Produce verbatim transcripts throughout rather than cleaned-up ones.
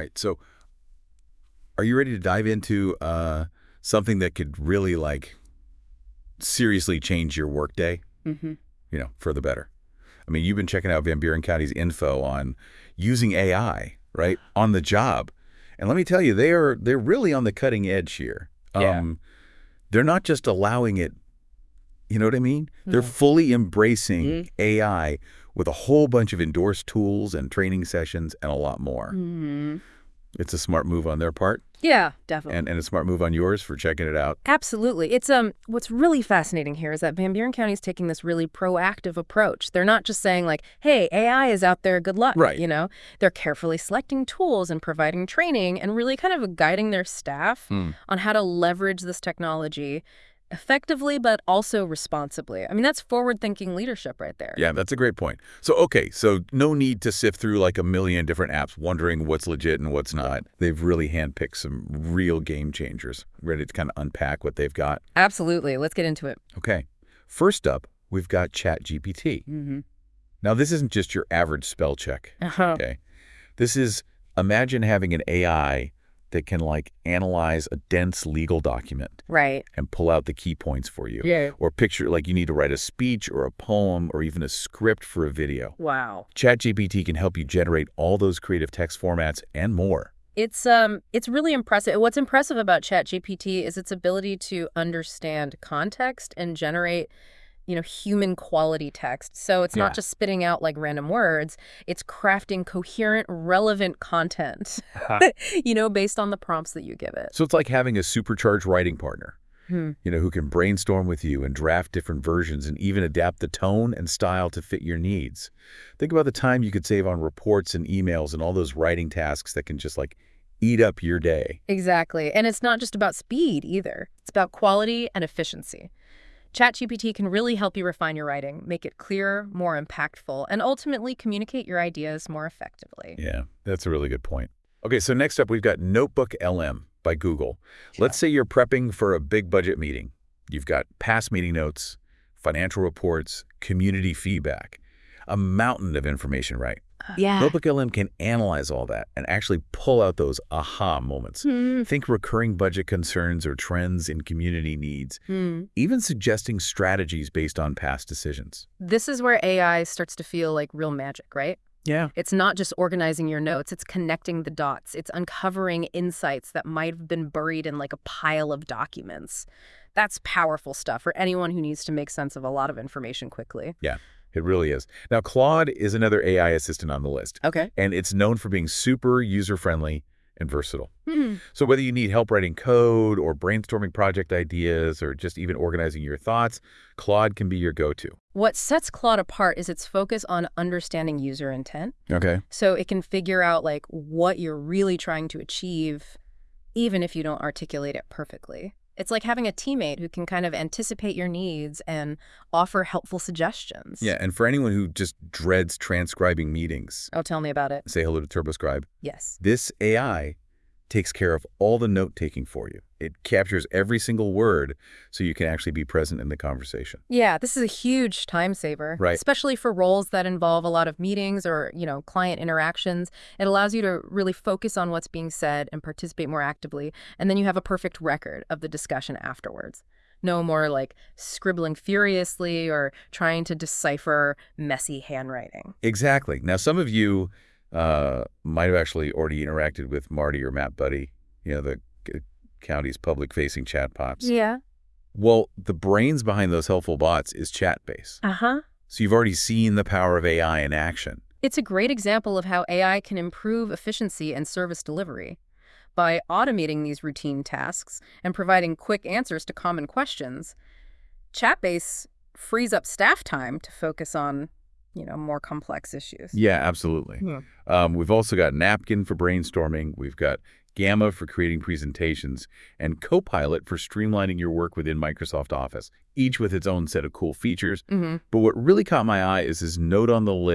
right. So are you ready to dive into uh, something that could really, like, seriously change your workday? Mm-hmm. You know, for the better. I mean, you've been checking out Van Buren County's info on using A I, right, on the job. And let me tell you, they are, they're really on the cutting edge here. Yeah. Um, they're not just allowing it, you know what I mean? Mm-hmm. They're fully embracing Mm-hmm. A I with a whole bunch of endorsed tools and training sessions and a lot more. Mm-hmm. It's a smart move on their part. Yeah, definitely. And, and a smart move on yours for checking it out. Absolutely. It's um what's really fascinating here is that Van Buren County is taking this really proactive approach. They're not just saying like, hey, A I is out there, good luck. Right. You know, they're carefully selecting tools and providing training and really kind of guiding their staff Hmm. on how to leverage this technology effectively, but also responsibly. I mean, that's forward-thinking leadership right there. Yeah, that's a great point. So, okay, so no need to sift through like a million different apps wondering what's legit and what's not. They've really handpicked some real game changers, ready to kind of unpack what they've got. Absolutely. Let's get into it. Okay, first up, we've got ChatGPT. Mm-hmm. Now, this isn't just your average spell check, Uh-huh. okay? This is, imagine having an A I that can like analyze a dense legal document Right. and pull out the key points for you. Yeah. Or picture like you need to write a speech or a poem or even a script for a video. Wow. ChatGPT can help you generate all those creative text formats and more. It's um it's really impressive. What's impressive about ChatGPT is its ability to understand context and generate, you know, human quality text. So it's Yeah. not just spitting out like random words, it's crafting coherent, relevant content, you know, based on the prompts that you give it. So it's like having a supercharged writing partner, Hmm. you know, who can brainstorm with you and draft different versions and even adapt the tone and style to fit your needs. Think about the time you could save on reports and emails and all those writing tasks that can just like eat up your day. Exactly. And it's not just about speed either. It's about quality and efficiency. ChatGPT can really help you refine your writing, make it clearer, more impactful, and ultimately communicate your ideas more effectively. Yeah, that's a really good point. Okay, so next up, we've got Notebook L M by Google. Let's say you're prepping for a big budget meeting. You've got past meeting notes, financial reports, community feedback, a mountain of information, right? Yeah. Notebook L M can analyze all that and actually pull out those aha moments. Hmm. Think recurring budget concerns or trends in community needs, Hmm. even suggesting strategies based on past decisions. This is where A I starts to feel like real magic, right? Yeah. It's not just organizing your notes, it's connecting the dots. It's uncovering insights that might have been buried in like a pile of documents. That's powerful stuff for anyone who needs to make sense of a lot of information quickly. Yeah, it really is. Now, Claude is another A I assistant on the list, Okay. and it's known for being super user-friendly and versatile. Hmm. So whether you need help writing code or brainstorming project ideas or just even organizing your thoughts, Claude can be your go-to. What sets Claude apart is its focus on understanding user intent. Okay. So it can figure out like what you're really trying to achieve, even if you don't articulate it perfectly. It's like having a teammate who can kind of anticipate your needs and offer helpful suggestions. Yeah, and for anyone who just dreads transcribing meetings, Oh, tell me about it. say hello to TurboScribe, Yes. this A I takes care of all the note-taking for you. It captures every single word so you can actually be present in the conversation. Yeah, this is a huge time saver, Right. especially for roles that involve a lot of meetings or, you know, client interactions. It allows you to really focus on what's being said and participate more actively, and then you have a perfect record of the discussion afterwards. No more like scribbling furiously or trying to decipher messy handwriting. Exactly. Now, some of you uh, might have actually already interacted with Marty or Matt Buddy, you know, the c- county's public-facing chatbots. Yeah. Well, the brains behind those helpful bots is Chatbase. Uh-huh. So you've already seen the power of A I in action. It's a great example of how A I can improve efficiency and service delivery. By automating these routine tasks and providing quick answers to common questions, Chatbase frees up staff time to focus on, you know, more complex issues. Yeah, absolutely. Hmm. Um, we've also got Napkin for brainstorming. We've got Gamma for creating presentations, and Copilot for streamlining your work within Microsoft Office, each with its own set of cool features. Mm-hmm. But what really caught my eye is this note on the list,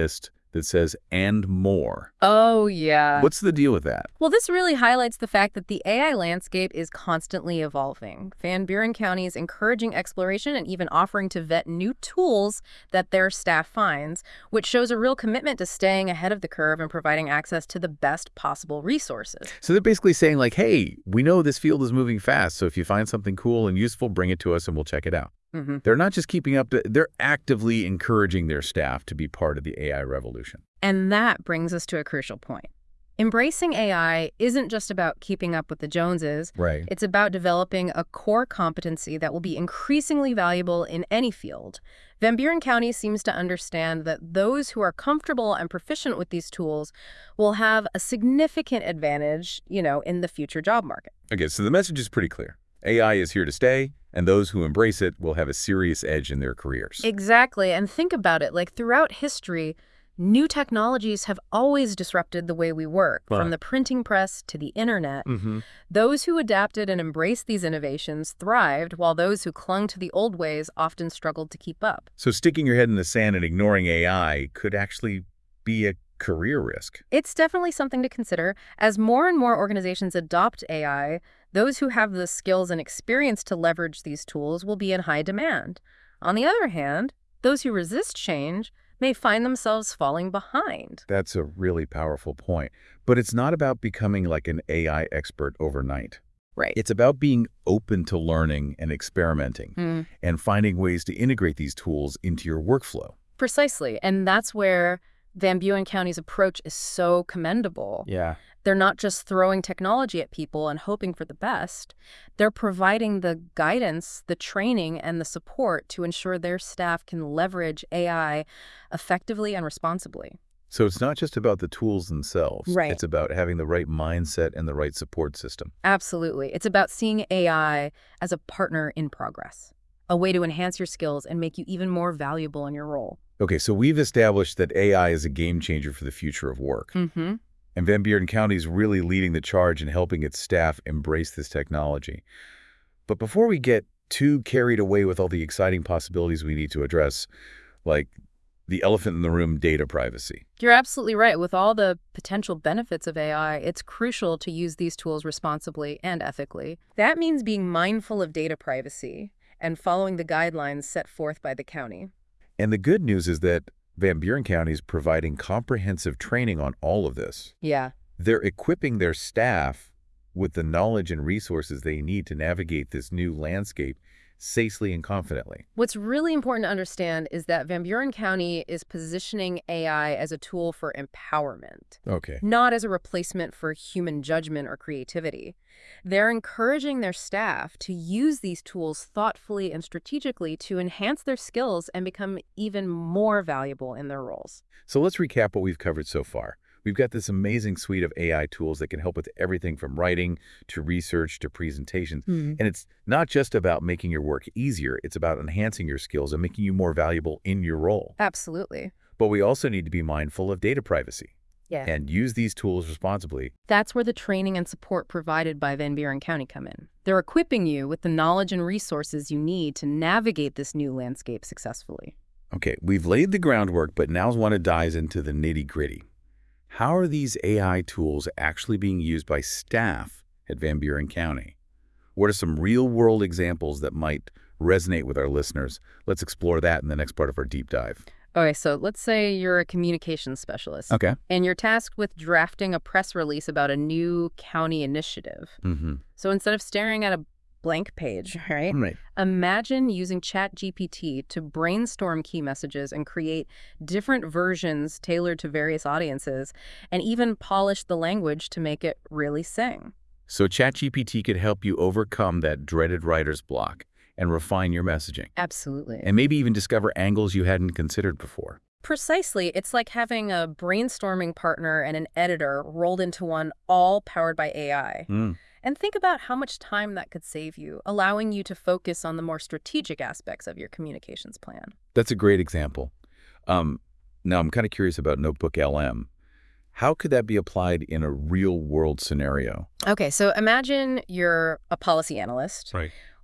that says, and more. Oh, yeah. What's the deal with that? Well, this really highlights the fact that the A I landscape is constantly evolving. Van Buren County is encouraging exploration and even offering to vet new tools that their staff finds, which shows a real commitment to staying ahead of the curve and providing access to the best possible resources. So they're basically saying like, hey, we know this field is moving fast, so if you find something cool and useful, bring it to us and we'll check it out. Mm-hmm. They're not just keeping up, to, they're actively encouraging their staff to be part of the A I revolution. And that brings us to a crucial point. Embracing A I isn't just about keeping up with the Joneses. Right. It's about developing a core competency that will be increasingly valuable in any field. Van Buren County seems to understand that those who are comfortable and proficient with these tools will have a significant advantage, you know, in the future job market. Okay, so the message is pretty clear. A I is here to stay, and those who embrace it will have a serious edge in their careers. Exactly. And think about it. Like, throughout history, new technologies have always disrupted the way we work, Right. from the printing press to the internet. Mm-hmm. Those who adapted and embraced these innovations thrived, while those who clung to the old ways often struggled to keep up. So sticking your head in the sand and ignoring A I could actually be a career risk. It's definitely something to consider. As more and more organizations adopt A I, those who have the skills and experience to leverage these tools will be in high demand. On the other hand, those who resist change may find themselves falling behind. That's a really powerful point. But it's not about becoming like an A I expert overnight. Right. It's about being open to learning and experimenting Mm, and finding ways to integrate these tools into your workflow. precisely. And that's where Van Buren County's approach is so commendable. Yeah. They're not just throwing technology at people and hoping for the best. They're providing the guidance, the training, and the support to ensure their staff can leverage A I effectively and responsibly. So it's not just about the tools themselves. Right. It's about having the right mindset and the right support system. Absolutely. It's about seeing A I as a partner in progress, a way to enhance your skills and make you even more valuable in your role. Okay, so we've established that A I is a game changer for the future of work. Mm-hmm. And Van Buren County is really leading the charge in helping its staff embrace this technology. But before we get too carried away with all the exciting possibilities we need to address, like the elephant in the room, data privacy. You're absolutely right. With all the potential benefits of A I, it's crucial to use these tools responsibly and ethically. That means being mindful of data privacy and following the guidelines set forth by the county. And the good news is that Van Buren County is providing comprehensive training on all of this. Yeah. They're equipping their staff with the knowledge and resources they need to navigate this new landscape safely and confidently. What's really important to understand is that Van Buren County is positioning A I as a tool for empowerment, Okay. not as a replacement for human judgment or creativity. They're encouraging their staff to use these tools thoughtfully and strategically to enhance their skills and become even more valuable in their roles. So let's recap what we've covered so far. We've got this amazing suite of A I tools that can help with everything from writing to research to presentations. Hmm. And it's not just about making your work easier, it's about enhancing your skills and making you more valuable in your role. Absolutely. But we also need to be mindful of data privacy Yeah. and use these tools responsibly. That's where the training and support provided by Van Buren County come in. They're equipping you with the knowledge and resources you need to navigate this new landscape successfully. Okay, we've laid the groundwork, but now I want to dive into the nitty-gritty. How are these A I tools actually being used by staff at Van Buren County? What are some real-world examples that might resonate with our listeners? Let's explore that in the next part of our deep dive. Okay, so let's say you're a communications specialist. Okay. And you're tasked with drafting a press release about a new county initiative. Mm-hmm. So instead of staring at a blank page, right? Right. Imagine using ChatGPT to brainstorm key messages and create different versions tailored to various audiences, and even polish the language to make it really sing. So ChatGPT could help you overcome that dreaded writer's block and refine your messaging, Absolutely. and maybe even discover angles you hadn't considered before. Precisely. It's like having a brainstorming partner and an editor rolled into one, all powered by A I. Mm. And think about how much time that could save you, allowing you to focus on the more strategic aspects of your communications plan. That's a great example. Um, now, I'm kind of curious about Notebook L M. How could that be applied in a real-world scenario? Okay, so imagine you're a policy analyst Right.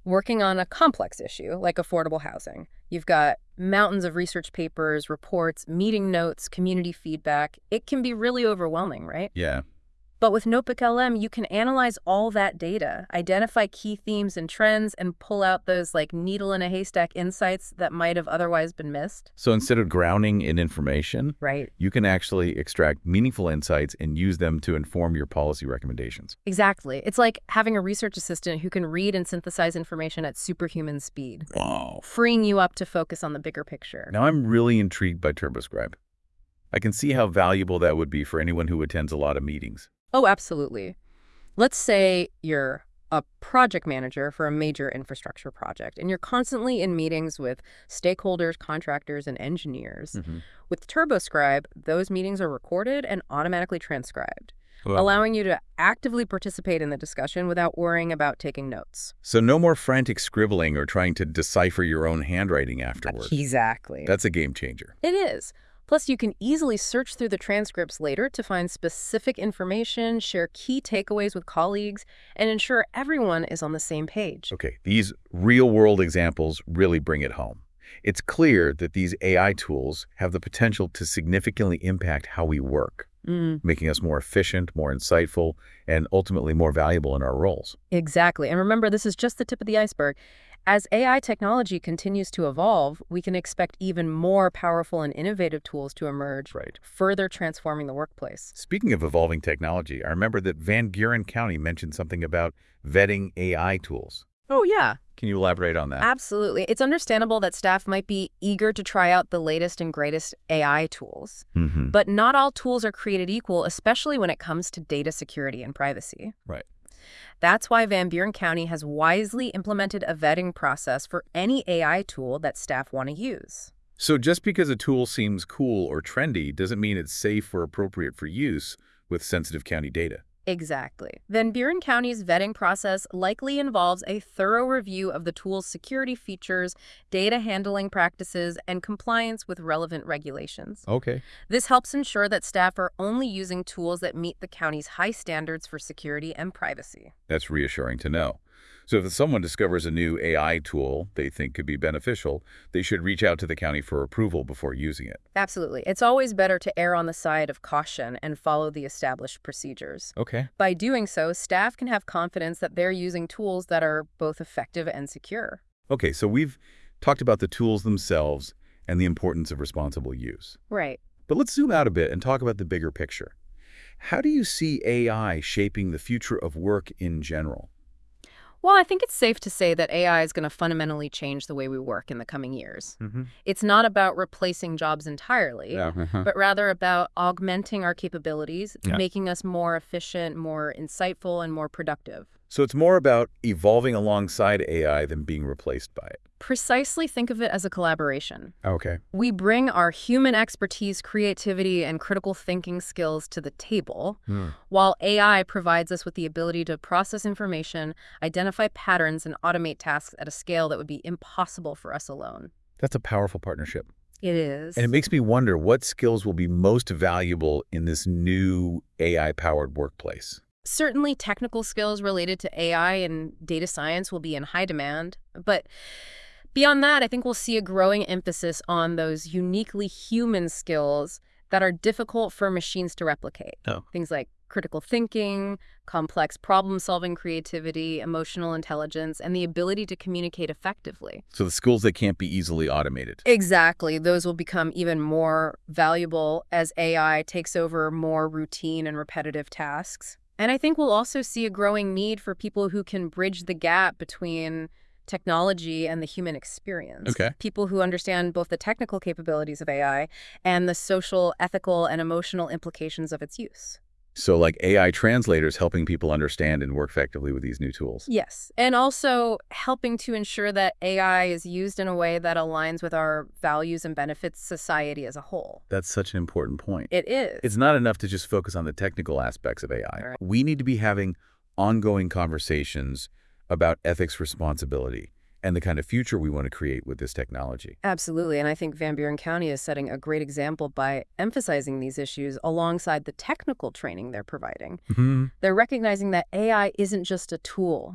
working on a complex issue like affordable housing. You've got mountains of research papers, reports, meeting notes, community feedback. It can be really overwhelming, right? Yeah. But with Notebook L M, you can analyze all that data, identify key themes and trends, and pull out those like needle in a haystack insights that might have otherwise been missed. So instead of drowning in information, Right. you can actually extract meaningful insights and use them to inform your policy recommendations. Exactly. It's like having a research assistant who can read and synthesize information at superhuman speed, Wow. freeing you up to focus on the bigger picture. Now I'm really intrigued by TurboScribe. I can see how valuable that would be for anyone who attends a lot of meetings. Oh, absolutely. Let's say you're a project manager for a major infrastructure project, and you're constantly in meetings with stakeholders, contractors, and engineers. Mm-hmm. With TurboScribe, those meetings are recorded and automatically transcribed, Well, allowing you to actively participate in the discussion without worrying about taking notes. so no more frantic scribbling or trying to decipher your own handwriting afterward. Exactly. That's a game changer. It is. Plus, you can easily search through the transcripts later to find specific information, share key takeaways with colleagues, and ensure everyone is on the same page. Okay, these real-world examples really bring it home. It's clear that these A I tools have the potential to significantly impact how we work, Mm, making us more efficient, more insightful, and ultimately more valuable in our roles. exactly. And remember, this is just the tip of the iceberg. As A I technology continues to evolve, we can expect even more powerful and innovative tools to emerge, Right. further transforming the workplace. Speaking of evolving technology, I remember that Van Buren County mentioned something about vetting A I tools. Oh, yeah. Can you elaborate on that? Absolutely. It's understandable that staff might be eager to try out the latest and greatest A I tools. Mm-hmm. But not all tools are created equal, especially when it comes to data security and privacy. Right. That's why Van Buren County has wisely implemented a vetting process for any A I tool that staff want to use. So just because a tool seems cool or trendy doesn't mean it's safe or appropriate for use with sensitive county data. Exactly. Van Buren County's vetting process likely involves a thorough review of the tool's security features, data handling practices, and compliance with relevant regulations. Okay. This helps ensure that staff are only using tools that meet the county's high standards for security and privacy. That's reassuring to know. So if someone discovers a new A I tool they think could be beneficial, they should reach out to the county for approval before using it. Absolutely. It's always better to err on the side of caution and follow the established procedures. Okay. By doing so, staff can have confidence that they're using tools that are both effective and secure. Okay, so we've talked about the tools themselves and the importance of responsible use. Right. But let's zoom out a bit and talk about the bigger picture. How do you see A I shaping the future of work in general? Well, I think it's safe to say that A I is going to fundamentally change the way we work in the coming years. Mm-hmm. It's not about replacing jobs entirely, Yeah. Uh-huh. but rather about augmenting our capabilities, Yeah. making us more efficient, more insightful, and more productive. So it's more about evolving alongside A I than being replaced by it. Precisely, think of it as a collaboration. Okay. We bring our human expertise, creativity, and critical thinking skills to the table, Hmm. while A I provides us with the ability to process information, identify patterns, and automate tasks at a scale that would be impossible for us alone. That's a powerful partnership. It is. And it makes me wonder what skills will be most valuable in this new A I-powered workplace. Certainly, technical skills related to A I and data science will be in high demand, but beyond that, I think we'll see a growing emphasis on those uniquely human skills that are difficult for machines to replicate. Oh. Things like critical thinking, complex problem-solving creativity, emotional intelligence, and the ability to communicate effectively. So the skills that can't be easily automated. Exactly. Those will become even more valuable as A I takes over more routine and repetitive tasks. And I think we'll also see a growing need for people who can bridge the gap between technology and the human experience. Okay. People who understand both the technical capabilities of A I and the social, ethical, and emotional implications of its use. So like A I translators helping people understand and work effectively with these new tools. Yes, and also helping to ensure that A I is used in a way that aligns with our values and benefits society as a whole. That's such an important point. It is. It's not enough to just focus on the technical aspects of A I. Right. We need to be having ongoing conversations about ethics, responsibility, and the kind of future we want to create with this technology. Absolutely, and I think Van Buren County is setting a great example by emphasizing these issues alongside the technical training they're providing. Mm-hmm. They're recognizing that A I isn't just a tool.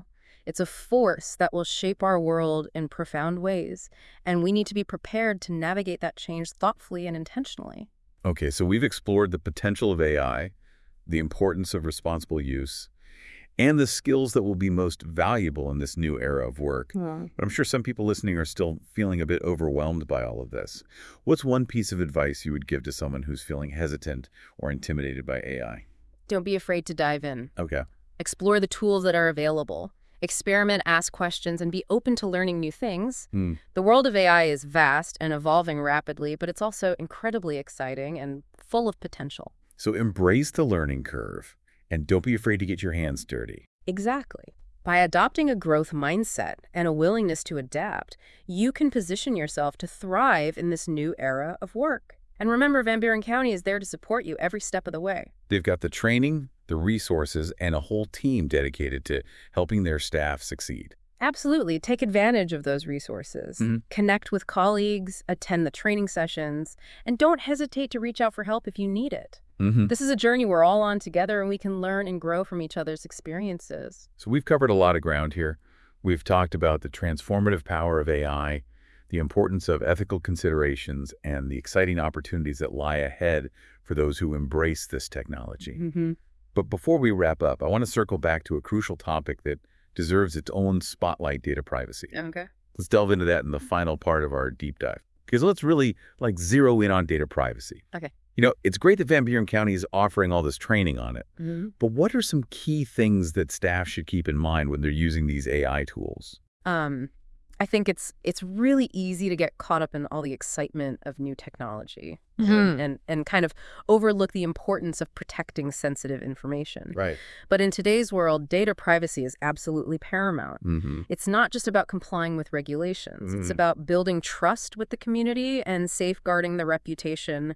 It's a force that will shape our world in profound ways, and we need to be prepared to navigate that change thoughtfully and intentionally. Okay, so we've explored the potential of A I, the importance of responsible use, and the skills that will be most valuable in this new era of work. Hmm. But I'm sure some people listening are still feeling a bit overwhelmed by all of this. What's one piece of advice you would give to someone who's feeling hesitant or intimidated by A I? Don't be afraid to dive in. Okay. Explore the tools that are available. Experiment, ask questions, and be open to learning new things. Hmm. The world of A I is vast and evolving rapidly, but it's also incredibly exciting and full of potential. So embrace the learning curve and don't be afraid to get your hands dirty. Exactly. By adopting a growth mindset and a willingness to adapt, you can position yourself to thrive in this new era of work. And remember, Van Buren County is there to support you every step of the way. They've got the training, the resources, and a whole team dedicated to helping their staff succeed. Absolutely. Take advantage of those resources. Mm-hmm. Connect with colleagues, attend the training sessions, and don't hesitate to reach out for help if you need it. Mm-hmm. This is a journey we're all on together, and we can learn and grow from each other's experiences. So we've covered a lot of ground here. We've talked about the transformative power of A I, the importance of ethical considerations, and the exciting opportunities that lie ahead for those who embrace this technology. Mm-hmm. But before we wrap up, I want to circle back to a crucial topic that deserves its own spotlight: data privacy. Okay. Let's delve into that in the final part of our deep dive. Because let's really like zero in on data privacy. Okay. You know, it's great that Van Buren County is offering all this training on it, Mm-hmm. but what are some key things that staff should keep in mind when they're using these A I tools? Um, I think it's it's really easy to get caught up in all the excitement of new technology Mhm. and, and kind of overlook the importance of protecting sensitive information. Right. But in today's world, data privacy is absolutely paramount. Mm-hmm. It's not just about complying with regulations. It's Mhm. about building trust with the community and safeguarding the reputation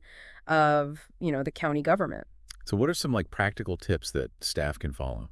of, you know, the county government. So what are some like practical tips that staff can follow?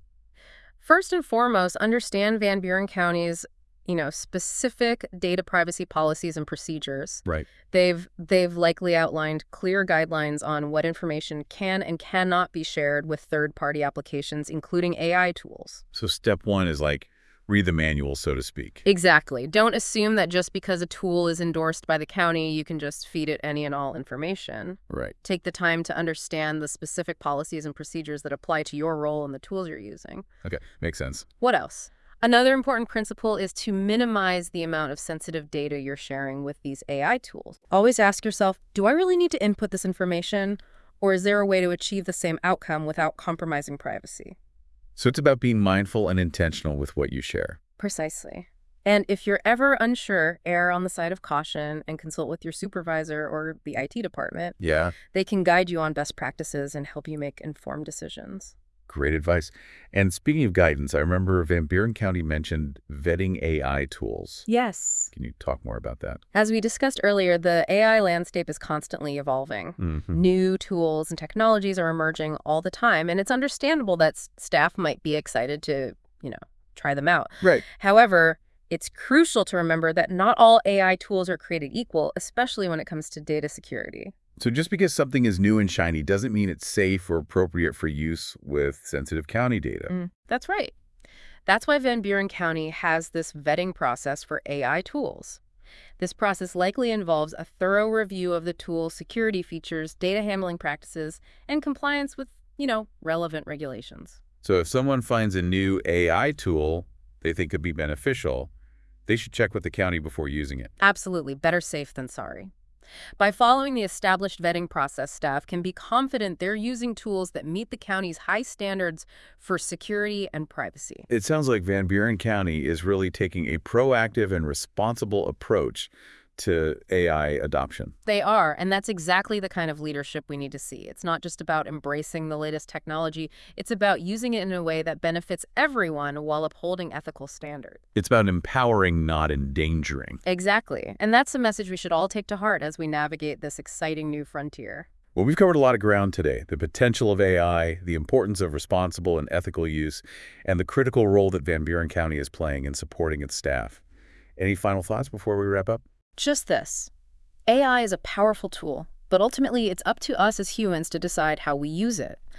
First and foremost, understand Van Buren County's, you know, specific data privacy policies and procedures. Right. They've they've likely outlined clear guidelines on what information can and cannot be shared with third-party applications, including A I tools. So step one is like read the manual, so to speak. Exactly. Don't assume that just because a tool is endorsed by the county, you can just feed it any and all information. Right. Take the time to understand the specific policies and procedures that apply to your role and the tools you're using. Okay. Makes sense. What else? Another important principle is to minimize the amount of sensitive data you're sharing with these A I tools. Always ask yourself, do I really need to input this information, or is there a way to achieve the same outcome without compromising privacy? So it's about being mindful and intentional with what you share. Precisely. And if you're ever unsure, err on the side of caution and consult with your supervisor or the I T department. Yeah. They can guide you on best practices and help you make informed decisions. Great advice. And speaking of guidance, I remember Van Buren County mentioned vetting A I tools. Yes. Can you talk more about that? As we discussed earlier, the A I landscape is constantly evolving. Mm-hmm. New tools and technologies are emerging all the time, and it's understandable that s- staff might be excited to, you know, try them out. Right. However, it's crucial to remember that not all A I tools are created equal, especially when it comes to data security. So just because something is new and shiny doesn't mean it's safe or appropriate for use with sensitive county data. Mm, that's right. That's why Van Buren County has this vetting process for A I tools. This process likely involves a thorough review of the tool's security features, data handling practices, and compliance with, you know, relevant regulations. So if someone finds a new A I tool they think could be beneficial, they should check with the county before using it. Absolutely. Better safe than sorry. By following the established vetting process, staff can be confident they're using tools that meet the county's high standards for security and privacy. It sounds like Van Buren County is really taking a proactive and responsible approach to A I adoption. They are, and that's exactly the kind of leadership we need to see. It's not just about embracing the latest technology, it's about using it in a way that benefits everyone while upholding ethical standards. It's about empowering, not endangering. Exactly, and that's a message we should all take to heart as we navigate this exciting new frontier. Well, we've covered a lot of ground today. The potential of A I, the importance of responsible and ethical use, and the critical role that Van Buren County is playing in supporting its staff. Any final thoughts before we wrap up? Just this. A I is a powerful tool, but ultimately it's up to us as humans to decide how we use it.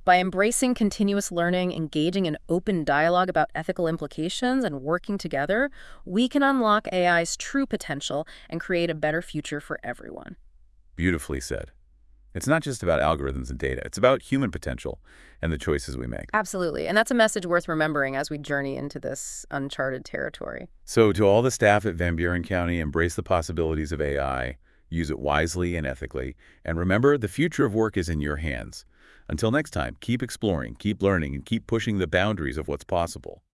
By embracing continuous learning, engaging in open dialogue about ethical implications, and working together, we can unlock A I's true potential and create a better future for everyone. Beautifully said. It's not just about algorithms and data. It's about human potential and the choices we make. Absolutely. And that's a message worth remembering as we journey into this uncharted territory. So to all the staff at Van Buren County, embrace the possibilities of A I, use it wisely and ethically, and remember, the future of work is in your hands. Until next time, keep exploring, keep learning, and keep pushing the boundaries of what's possible.